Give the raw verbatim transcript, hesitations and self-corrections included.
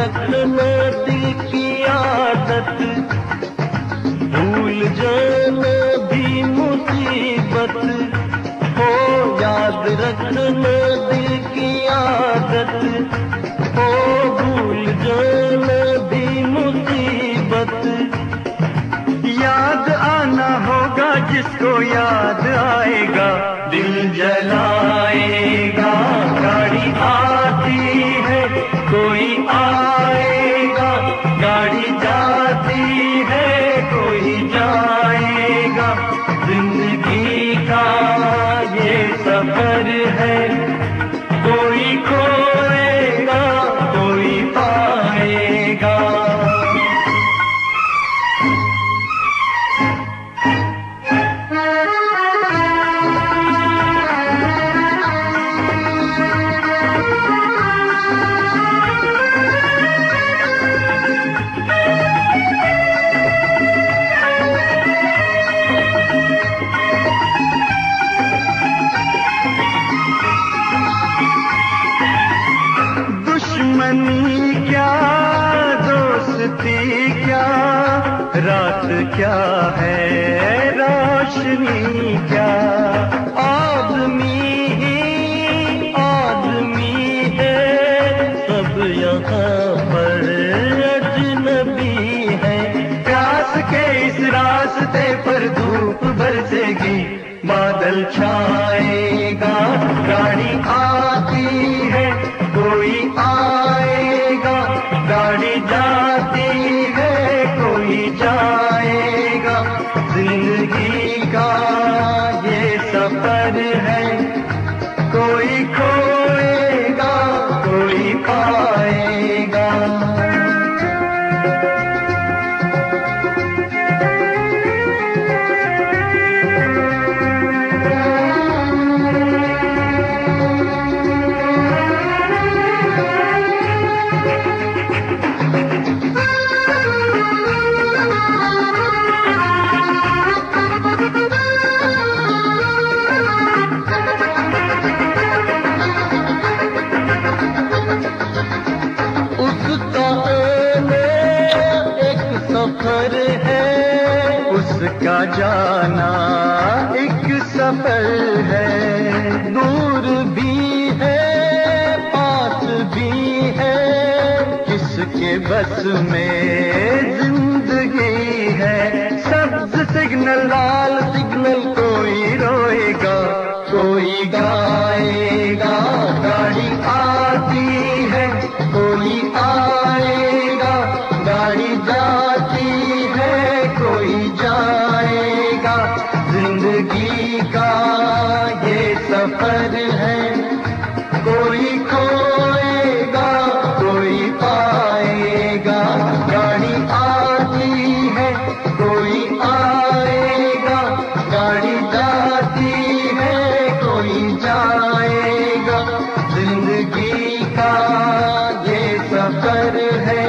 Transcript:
रखना दिल की आदत, भूल जाना भी मुसीबत हो। याद रखना दिल की आदत हो, भूल जाना भी मुसीबत। याद आना होगा जिसको याद आएगा, दिल जलाएगा। गाड़ी आती है कोई आएगा, गाड़ी जाती है कोई जाएगा। जिंदगी का ये सफर है, कोई खोएगा कोई पाएगा। दुश्मनी क्या दोस्ती क्या, रात क्या है रोशनी क्या। आदमी ही आदमी है, सब यहाँ पर अजनबी है। प्यास के इस रास्ते पर धूप बरसेगी, बादल छाएगा। गाड़ी आती है कोई आएगा, गाड़ी जाती है कोई जाएगा। जिंदगी का ये सफर है, कोई खोएगा कोई पाएगा। सफर है उसका जाना एक सफर है। दूर भी है पास भी है, किसके बस में जिंदगी है। सब्ज सिग्नल लाल सिग्नल, कोई रोएगा कोई गाएगा। गाड़ी आती है कोई आएगा, गाड़ी जाती है कोई जाएगा। जिंदगी का ये सफर है, कोई खोएगा कोई पाएगा। गाड़ी आती है कोई आएगा, गाड़ी जाती है कोई जाएगा। जिंदगी का ये सफर है,